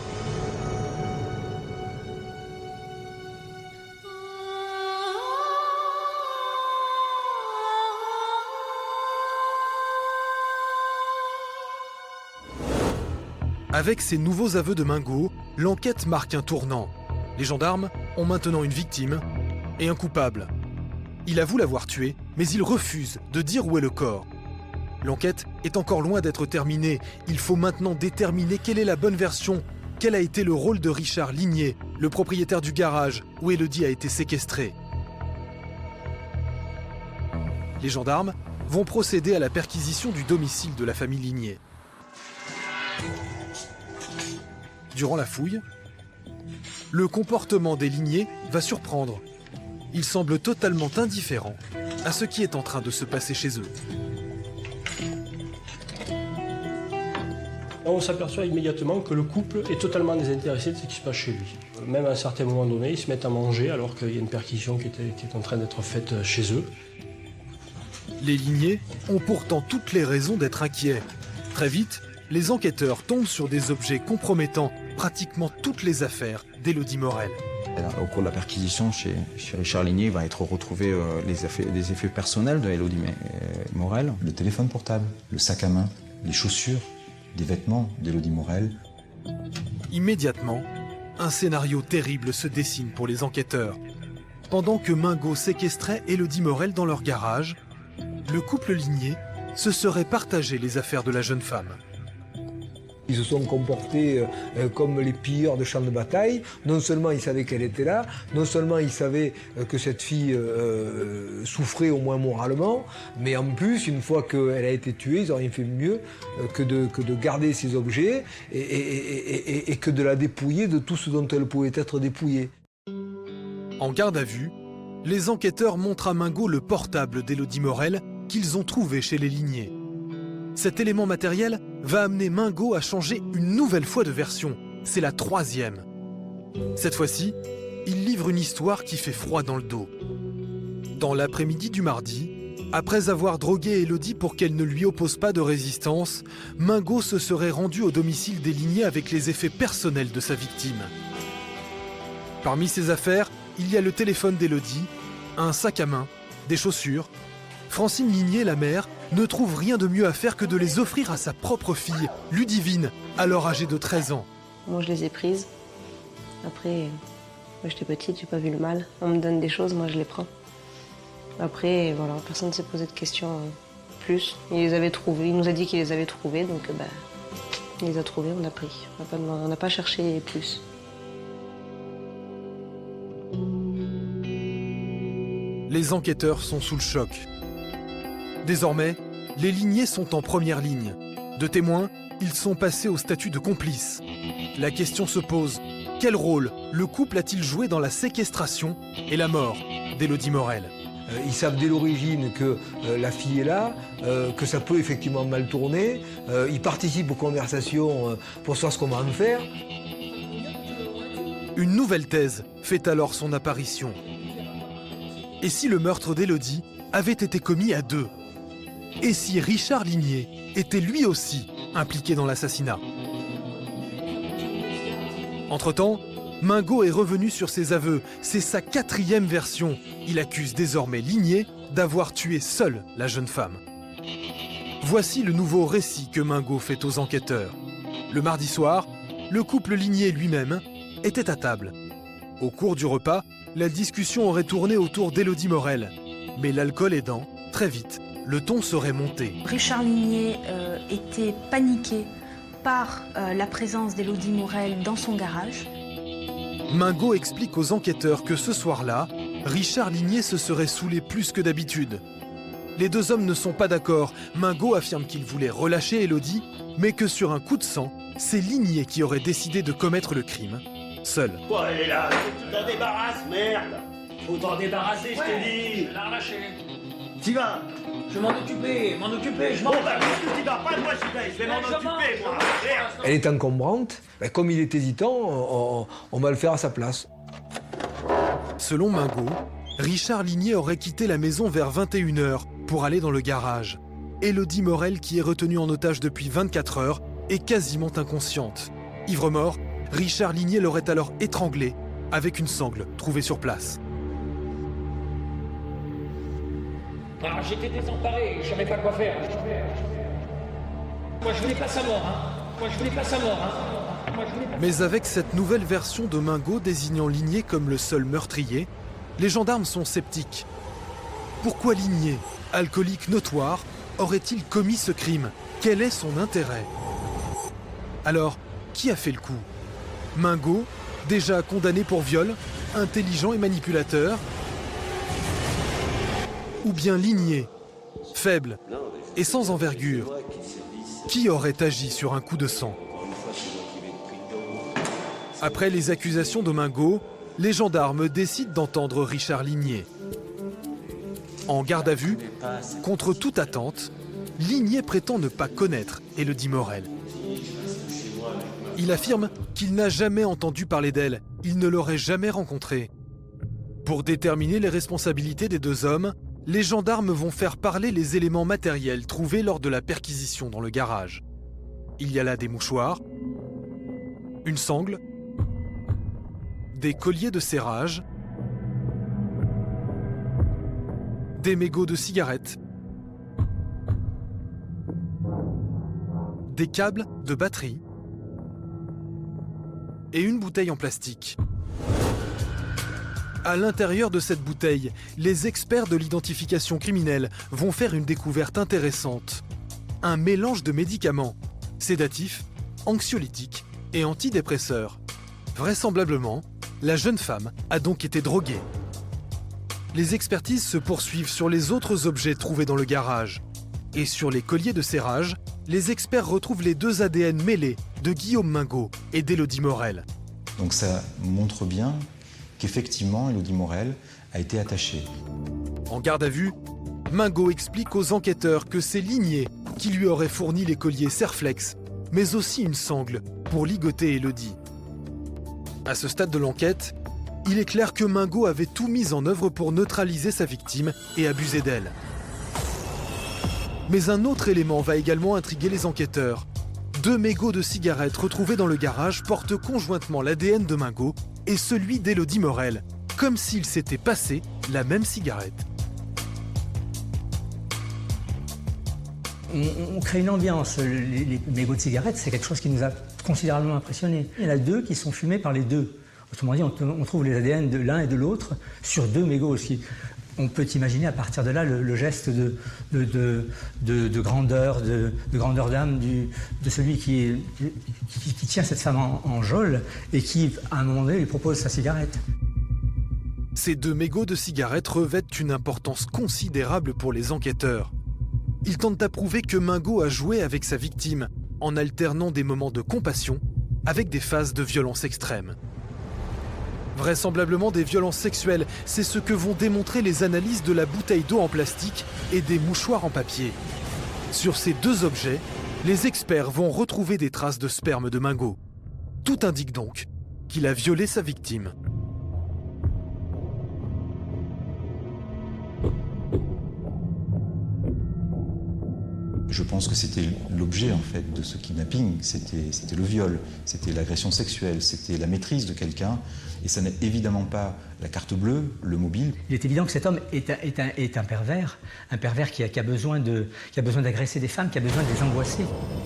Avec ces nouveaux aveux de Mingot, l'enquête marque un tournant. Les gendarmes ont maintenant une victime et un coupable. Il avoue l'avoir tué, mais il refuse de dire où est le corps. L'enquête est encore loin d'être terminée. Il faut maintenant déterminer quelle est la bonne version, quel a été le rôle de Richard Ligné, le propriétaire du garage où Élodie a été séquestrée. Les gendarmes vont procéder à la perquisition du domicile de la famille Ligné. Durant la fouille, le comportement des Ligné va surprendre. Ils semblent totalement indifférents à ce qui est en train de se passer chez eux. On s'aperçoit immédiatement que le couple est totalement désintéressé de ce qui se passe chez lui. Même à un certain moment donné, ils se mettent à manger alors qu'il y a une perquisition qui, était, qui est en train d'être faite chez eux. Les Ligné ont pourtant toutes les raisons d'être inquiets. Très vite, les enquêteurs tombent sur des objets compromettant pratiquement toutes les affaires d'Élodie Morel. Au cours de la perquisition chez, chez Richard Ligné, il va être retrouvé euh, les, effets, les effets personnels de Élodie Morel. Le téléphone portable, le sac à main, les chaussures, les vêtements d'Élodie Morel. Immédiatement, un scénario terrible se dessine pour les enquêteurs. Pendant que Mingot séquestrait Élodie Morel dans leur garage, le couple Ligné se serait partagé les affaires de la jeune femme. Ils se sont comportés euh, comme les pilleurs de champs de bataille. Non seulement ils savaient qu'elle était là, non seulement ils savaient euh, que cette fille euh, souffrait au moins moralement, mais en plus, une fois qu'elle a été tuée, ils n'ont rien fait mieux euh, que, de, que de garder ces objets et, et, et, et, et que de la dépouiller de tout ce dont elle pouvait être dépouillée. En garde à vue, les enquêteurs montrent à Mingot le portable d'Élodie Morel qu'ils ont trouvé chez les Ligné. Cet élément matériel va amener Mingot à changer une nouvelle fois de version. C'est la troisième. Cette fois-ci, il livre une histoire qui fait froid dans le dos. Dans l'après-midi du mardi, après avoir drogué Élodie pour qu'elle ne lui oppose pas de résistance, Mingot se serait rendu au domicile des Ligné avec les effets personnels de sa victime. Parmi ses affaires, il y a le téléphone d'Élodie, un sac à main, des chaussures. Francine Ligné, la mère, ne trouve rien de mieux à faire que de les offrir à sa propre fille, Ludivine, alors âgée de treize ans. Moi, je les ai prises. Après, moi, j'étais petite, j'ai pas vu le mal. On me donne des choses, moi, je les prends. Après, voilà, personne ne s'est posé de questions euh, plus. Il les avait trouvées, il nous a dit qu'il les avait trouvées, donc euh, bah, il les a trouvées, on a pris. On n'a pas, on n'a pas cherché plus. Les enquêteurs sont sous le choc. Désormais, les Ligné sont en première ligne. De témoins, ils sont passés au statut de complices. La question se pose, quel rôle le couple a-t-il joué dans la séquestration et la mort d'Élodie Morel ? Euh, ils savent dès l'origine que euh, la fille est là, euh, que ça peut effectivement mal tourner. Euh, ils participent aux conversations euh, pour savoir ce qu'on va en faire. Une nouvelle thèse fait alors son apparition. Et si le meurtre d'Élodie avait été commis à deux ? Et si Richard Ligné était lui aussi impliqué dans l'assassinat? Entre-temps, Mingot est revenu sur ses aveux. C'est sa quatrième version. Il accuse désormais Ligné d'avoir tué seul la jeune femme. Voici le nouveau récit que Mingot fait aux enquêteurs. Le mardi soir, le couple Ligné lui-même était à table. Au cours du repas, la discussion aurait tourné autour d'Élodie Morel. Mais l'alcool aidant, très vite, le ton serait monté. Richard Ligné euh, était paniqué par euh, la présence d'Élodie Morel dans son garage. Mingot explique aux enquêteurs que ce soir-là, Richard Ligné se serait saoulé plus que d'habitude. Les deux hommes ne sont pas d'accord. Mingot affirme qu'il voulait relâcher Élodie, mais que sur un coup de sang, c'est Ligné qui aurait décidé de commettre le crime, seul. Quoi, elle est là? Tu t'en débarrasses, merde! Faut t'en débarrasser, je Ouais, t'ai dit! je l'ai relâché. T'y vas? Je vais m'en occuper, m'en occuper, je m'en Bon, bah, puisque t'y vas pas, moi j'y vais, je vais m'en Je occuper, m'en- moi! Merde. Elle est encombrante. Ben, comme il est hésitant, on, on- on va le faire à sa place. Selon Mingot, Richard Ligné aurait quitté la maison vers vingt et une heures pour aller dans le garage. Élodie Morel, qui est retenue en otage depuis vingt-quatre heures, est quasiment inconsciente. Ivre-mort, Richard Ligné l'aurait alors étranglée avec une sangle trouvée sur place. Ah, j'étais désemparé, je savais pas quoi faire. Moi, je voulais pas sa mort, hein. Moi, je voulais pas sa mort, hein. Moi, je voulais pas... Mais avec cette nouvelle version de Mingot désignant Ligné comme le seul meurtrier, les gendarmes sont sceptiques. Pourquoi Ligné, alcoolique notoire, aurait-il commis ce crime? Quel est son intérêt? Alors, qui a fait le coup? Mingot, déjà condamné pour viol, intelligent et manipulateur? Ou bien Ligné, faible et sans envergure? Qui aurait agi sur un coup de sang? Après les accusations de Mingot, les gendarmes décident d'entendre Richard Ligné. En garde à vue, contre toute attente, Ligné prétend ne pas connaître Élodie Morel. Il affirme qu'il n'a jamais entendu parler d'elle, il ne l'aurait jamais rencontrée. Pour déterminer les responsabilités des deux hommes, les gendarmes vont faire parler les éléments matériels trouvés lors de la perquisition dans le garage. Il y a là des mouchoirs, une sangle, des colliers de serrage, des mégots de cigarettes, des câbles de batterie et une bouteille en plastique. À l'intérieur de cette bouteille, les experts de l'identification criminelle vont faire une découverte intéressante. Un mélange de médicaments, sédatifs, anxiolytiques et antidépresseurs. Vraisemblablement, la jeune femme a donc été droguée. Les expertises se poursuivent sur les autres objets trouvés dans le garage. Et sur les colliers de serrage, les experts retrouvent les deux A D N mêlés de Guillaume Mingot et d'Élodie Morel. Donc ça montre bien qu'effectivement, Élodie Morel a été attachée. En garde à vue, Mingot explique aux enquêteurs que c'est Ligné qui lui aurait fourni les colliers Serflex, mais aussi une sangle pour ligoter Élodie. À ce stade de l'enquête, il est clair que Mingot avait tout mis en œuvre pour neutraliser sa victime et abuser d'elle. Mais un autre élément va également intriguer les enquêteurs. Deux mégots de cigarettes retrouvés dans le garage portent conjointement l'A D N de Mingot et celui d'Élodie Morel, comme s'il s'était passé la même cigarette. On, on crée une ambiance. Les, les mégots de cigarettes, c'est quelque chose qui nous a considérablement impressionnés. Il y en a deux qui sont fumés par les deux. Autrement dit, on, on trouve les A D N de l'un et de l'autre sur deux mégots aussi. On peut imaginer à partir de là le, le geste de, de, de, de, de grandeur, de, de grandeur d'âme du, de celui qui, qui, qui tient cette femme en, en geôle et qui, à un moment donné, lui propose sa cigarette. Ces deux mégots de cigarettes revêtent une importance considérable pour les enquêteurs. Ils tentent à prouver que Mingot a joué avec sa victime en alternant des moments de compassion avec des phases de violence extrême. Vraisemblablement des violences sexuelles, c'est ce que vont démontrer les analyses de la bouteille d'eau en plastique et des mouchoirs en papier. Sur ces deux objets, les experts vont retrouver des traces de sperme de Mingot. Tout indique donc qu'il a violé sa victime. Je pense que c'était l'objet en fait de ce kidnapping, c'était c'était le viol, c'était l'agression sexuelle, c'était la maîtrise de quelqu'un, et ça n'est évidemment pas la carte bleue, le mobile. Il est évident que cet homme est un, est un, est un pervers, un pervers qui a, qui a besoin de, qui a besoin d'agresser des femmes, qui a besoin de les angoisser.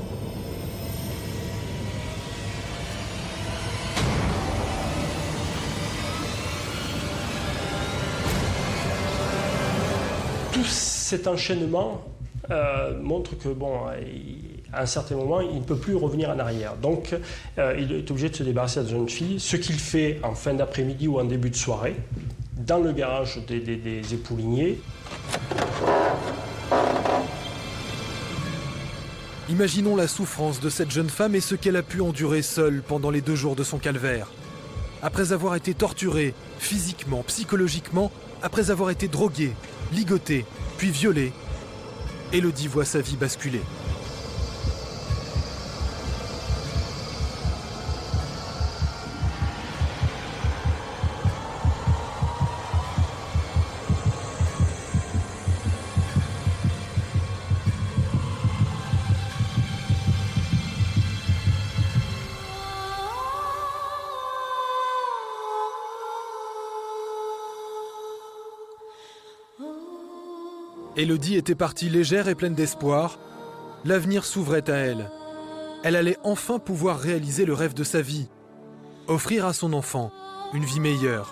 Tout cet enchaînement euh, montre que, bon, à un certain moment, il ne peut plus revenir en arrière. Donc, euh, il est obligé de se débarrasser de la jeune fille, ce qu'il fait en fin d'après-midi ou en début de soirée, dans le garage des, des, des épouliniers. Imaginons la souffrance de cette jeune femme et ce qu'elle a pu endurer seule pendant les deux jours de son calvaire. Après avoir été torturée, physiquement, psychologiquement, après avoir été droguée, ligotée, puis violée, Élodie voit sa vie basculer. Élodie était partie légère et pleine d'espoir. L'avenir s'ouvrait à elle. Elle allait enfin pouvoir réaliser le rêve de sa vie, offrir à son enfant une vie meilleure.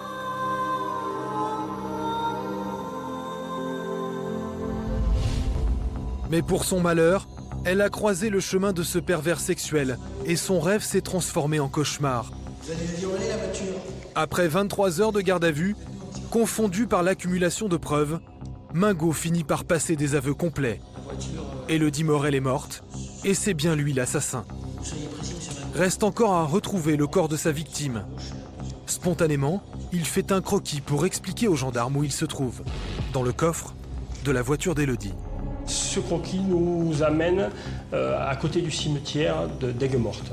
Mais pour son malheur, elle a croisé le chemin de ce pervers sexuel et son rêve s'est transformé en cauchemar. Vous allez violer la voiture. Après vingt-trois heures de garde à vue, confondue par l'accumulation de preuves, Mingo finit par passer des aveux complets. Élodie Morel est morte, et c'est bien lui l'assassin. Reste encore à retrouver le corps de sa victime. Spontanément, il fait un croquis pour expliquer aux gendarmes où il se trouve, dans le coffre de la voiture d'Élodie. Ce croquis nous amène euh, à côté du cimetière d'Aigues-Mortes.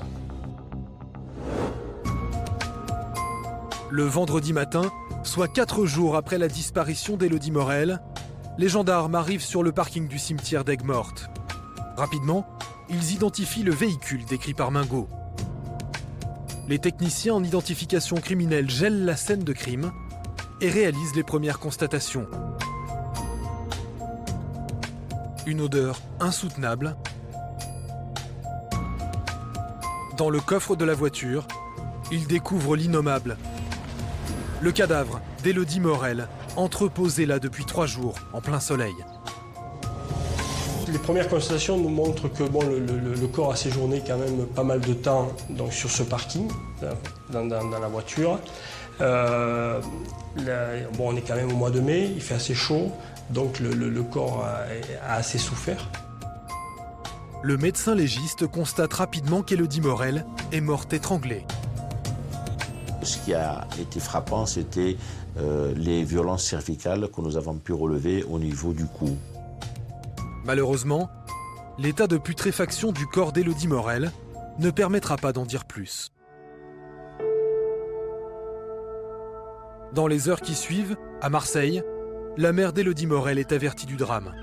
Le vendredi matin, soit quatre jours après la disparition d'Élodie Morel, les gendarmes arrivent sur le parking du cimetière d'Aigues-Mortes. Rapidement, ils identifient le véhicule décrit par Mingo. Les techniciens en identification criminelle gèlent la scène de crime et réalisent les premières constatations. Une odeur insoutenable. Dans le coffre de la voiture, ils découvrent l'innommable. Le cadavre d'Élodie Morel, entreposé là depuis trois jours, en plein soleil. Les premières constatations nous montrent que bon, le, le, le corps a séjourné quand même pas mal de temps donc, sur ce parking, dans, dans, dans la voiture. Euh, là, bon, on est quand même au mois de mai, il fait assez chaud, donc le, le, le corps a, a assez souffert. Le médecin légiste constate rapidement qu'Élodie Morel est morte étranglée. Ce qui a été frappant, c'était euh, les violences cervicales que nous avons pu relever au niveau du cou. Malheureusement, l'état de putréfaction du corps d'Élodie Morel ne permettra pas d'en dire plus. Dans les heures qui suivent, à Marseille, la mère d'Élodie Morel est avertie du drame.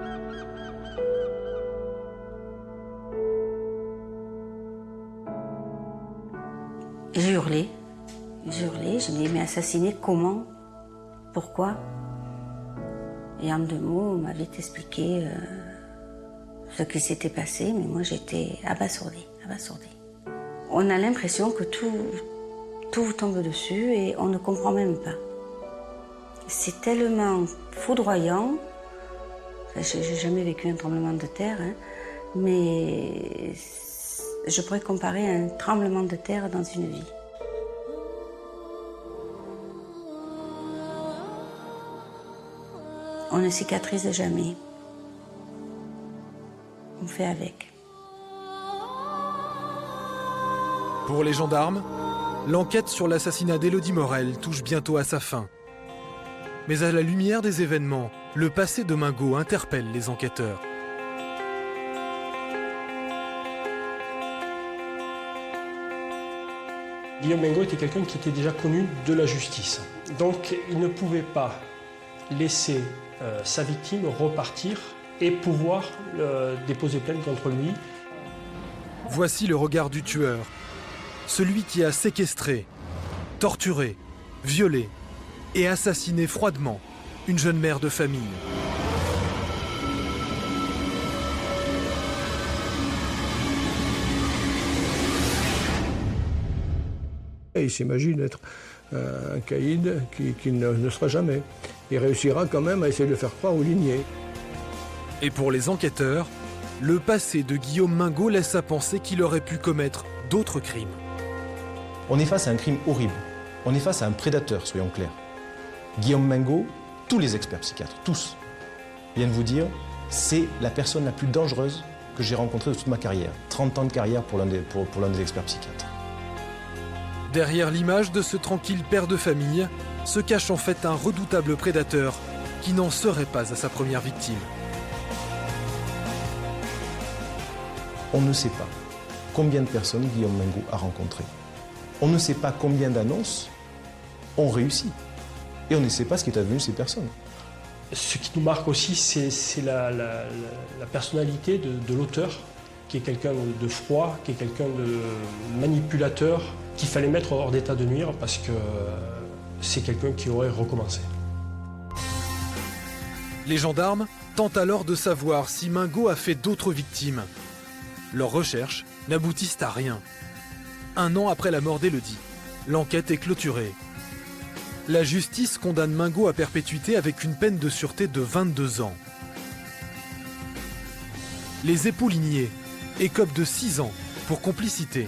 J'ai hurlé. J'ai hurlé, je me dis, mais assassiné comment? Pourquoi? Et en deux mots, on m'a vite expliqué euh, ce qui s'était passé, mais moi j'étais abasourdie, abasourdie. On a l'impression que tout, tout vous tombe dessus et on ne comprend même pas. C'est tellement foudroyant. Enfin, j'ai jamais vécu un tremblement de terre, hein, mais je pourrais comparer à un tremblement de terre dans une vie. On ne cicatrise jamais. On fait avec. Pour les gendarmes, l'enquête sur l'assassinat d'Élodie Morel touche bientôt à sa fin. Mais à la lumière des événements, le passé de Mingo interpelle les enquêteurs. Guillaume Mingo était quelqu'un qui était déjà connu de la justice. Donc il ne pouvait pas laisser euh, sa victime repartir et pouvoir euh, déposer plainte contre lui. Voici le regard du tueur, celui qui a séquestré, torturé, violé et assassiné froidement une jeune mère de famille. Et il s'imagine être un caïd qui, qui ne, ne sera jamais. Il réussira quand même à essayer de faire croire aux lignées. Et pour les enquêteurs, le passé de Guillaume Mingot laisse à penser qu'il aurait pu commettre d'autres crimes. On est face à un crime horrible. On est face à un prédateur, soyons clairs. Guillaume Mingot, tous les experts psychiatres, tous, viennent vous dire c'est la personne la plus dangereuse que j'ai rencontrée de toute ma carrière. trente ans de carrière pour l'un des, pour, pour l'un des experts psychiatres. Derrière l'image de ce tranquille père de famille se cache en fait un redoutable prédateur qui n'en serait pas à sa première victime. On ne sait pas combien de personnes Guillaume Mingot a rencontrées. On ne sait pas combien d'annonces ont réussi. Et on ne sait pas ce qui est advenu de ces personnes. Ce qui nous marque aussi, c'est, c'est la, la, la, la personnalité de, de l'auteur, qui est quelqu'un de froid, qui est quelqu'un de manipulateur, qu'il fallait mettre hors d'état de nuire parce que c'est quelqu'un qui aurait recommencé. Les gendarmes tentent alors de savoir si Mingot a fait d'autres victimes. Leurs recherches n'aboutissent à rien. Un an après la mort d'Élodie, l'enquête est clôturée. La justice condamne Mingot à perpétuité avec une peine de sûreté de vingt-deux ans. Les époux Ligné écopent de six ans pour complicité.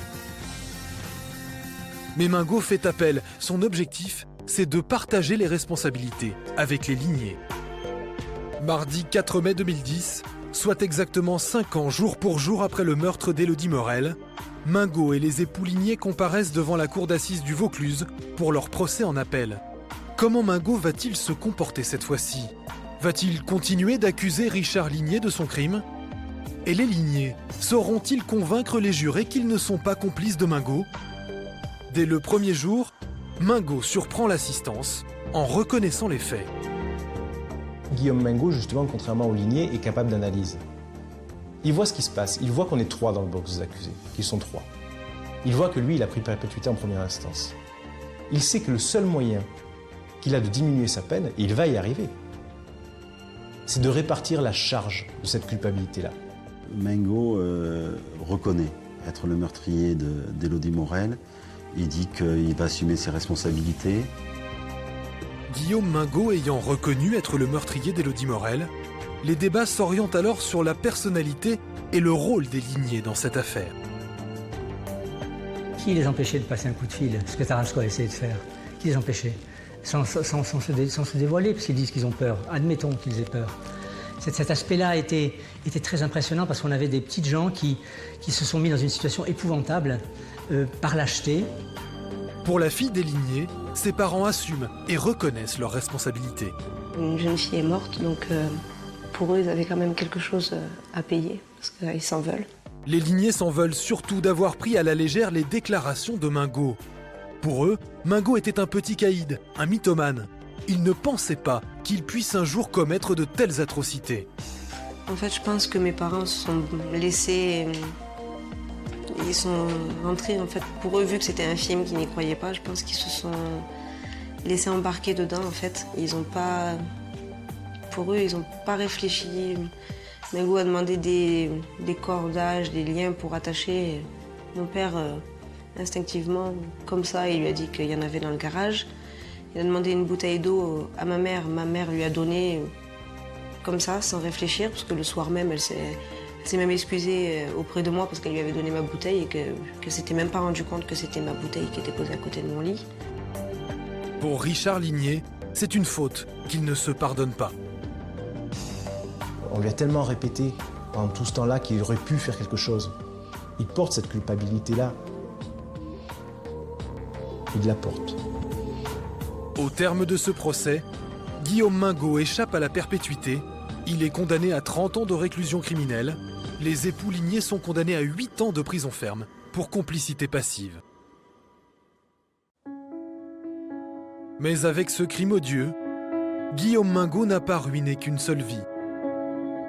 Mais Mingot fait appel. Son objectif, c'est de partager les responsabilités avec les Ligné. Mardi quatre mai deux mille dix, soit exactement cinq ans jour pour jour après le meurtre d'Élodie Morel, Mingot et les époux Ligné comparaissent devant la cour d'assises du Vaucluse pour leur procès en appel. Comment Mingot va-t-il se comporter cette fois-ci? Va-t-il continuer d'accuser Richard Ligné de son crime? Et les Ligné sauront-ils convaincre les jurés qu'ils ne sont pas complices de Mingot? Dès le premier jour, Mingot surprend l'assistance en reconnaissant les faits. Guillaume Mingot, justement, contrairement aux Ligné, est capable d'analyse. Il voit ce qui se passe, il voit qu'on est trois dans le box des accusés, qu'ils sont trois. Il voit que lui, il a pris perpétuité en première instance. Il sait que le seul moyen qu'il a de diminuer sa peine, et il va y arriver, c'est de répartir la charge de cette culpabilité-là. Mingot euh, reconnaît être le meurtrier de, d'Élodie Morel. Il dit qu'il va assumer ses responsabilités. Guillaume Mingot ayant reconnu être le meurtrier d'Élodie Morel, les débats s'orientent alors sur la personnalité et le rôle des Ligné dans cette affaire. Qui les empêchait de passer un coup de fil? Ce que Tarasco a essayé de faire. Qui les empêchait sans, sans, sans, se dé, sans se dévoiler, parce qu'ils disent qu'ils ont peur. Admettons qu'ils aient peur. Cet, cet aspect-là était, était très impressionnant parce qu'on avait des petites gens qui, qui se sont mis dans une situation épouvantable euh, par lâcheté. Pour la fille des Ligné, ses parents assument et reconnaissent leurs responsabilités. Une jeune fille est morte, donc euh, pour eux, ils avaient quand même quelque chose à payer, parce qu'ils s'en veulent. Les Ligné s'en veulent surtout d'avoir pris à la légère les déclarations de Mingot. Pour eux, Mingot était un petit caïd, un mythomane. Ils ne pensaient pas qu'il puisse un jour commettre de telles atrocités. En fait, je pense que mes parents se sont laissés... Ils sont rentrés, en fait, pour eux, vu que c'était un film qu'ils n'y croyaient pas, je pense qu'ils se sont laissés embarquer dedans, en fait. Ils ont pas... Pour eux, ils n'ont pas réfléchi. Mingot a demandé des, des cordages, des liens pour attacher. Mon père, euh, instinctivement, comme ça, il lui a dit qu'il y en avait dans le garage. Il a demandé une bouteille d'eau à ma mère. Ma mère lui a donné comme ça, sans réfléchir, parce que le soir même, elle s'est... Elle s'est même excusée auprès de moi parce qu'elle lui avait donné ma bouteille et qu'elle ne s'était même pas rendu compte que c'était ma bouteille qui était posée à côté de mon lit. Pour Richard Ligné, c'est une faute qu'il ne se pardonne pas. On lui a tellement répété pendant tout ce temps-là qu'il aurait pu faire quelque chose. Il porte cette culpabilité-là. Il la porte. Au terme de ce procès, Guillaume Mingot échappe à la perpétuité. Il est condamné à trente ans de réclusion criminelle. Les époux Ligné sont condamnés à huit ans de prison ferme pour complicité passive. Mais avec ce crime odieux, Guillaume Mingot n'a pas ruiné qu'une seule vie.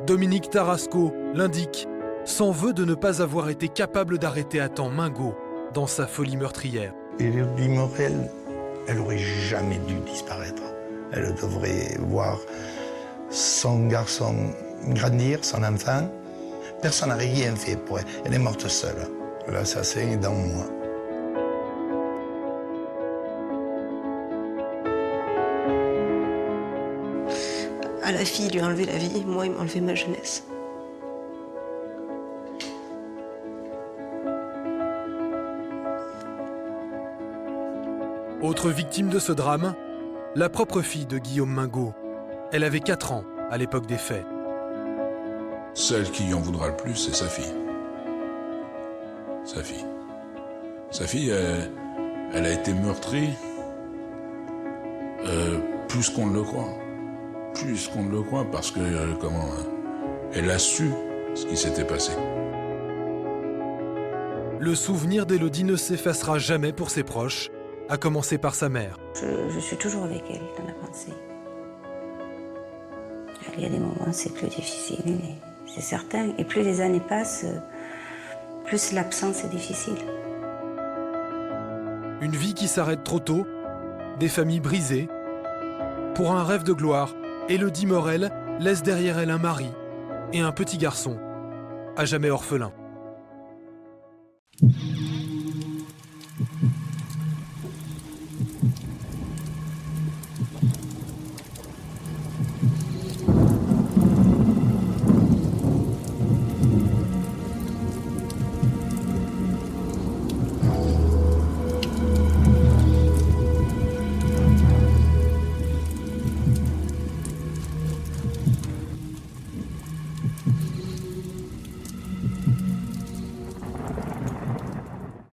Dominique Tarasco l'indique, s'en veut de ne pas avoir été capable d'arrêter à temps Mingo dans sa folie meurtrière. Élodie Morel, elle aurait jamais dû disparaître. Elle devrait voir son garçon grandir, son enfant. Personne n'a rien fait pour elle. Elle est morte seule. L'assassin est dans moi. À la fille, il lui a enlevé la vie, moi, il m'a enlevé ma jeunesse. Autre victime de ce drame, la propre fille de Guillaume Mingo. Elle avait quatre ans à l'époque des faits. Celle qui en voudra le plus, c'est sa fille. Sa fille. Sa fille, elle, elle a été meurtrie euh, plus qu'on ne le croit. Plus qu'on ne le croit, parce que, euh, comment, euh, elle a su ce qui s'était passé. Le souvenir d'Élodie ne s'effacera jamais pour ses proches, à commencer par sa mère. Je, je suis toujours avec elle dans la pensée. Il y a des moments, c'est plus difficile, mais c'est certain. Et plus les années passent, plus l'absence est difficile. Une vie qui s'arrête trop tôt, des familles brisées. Pour un rêve de gloire, Élodie Morel laisse derrière elle un mari et un petit garçon, à jamais orphelin.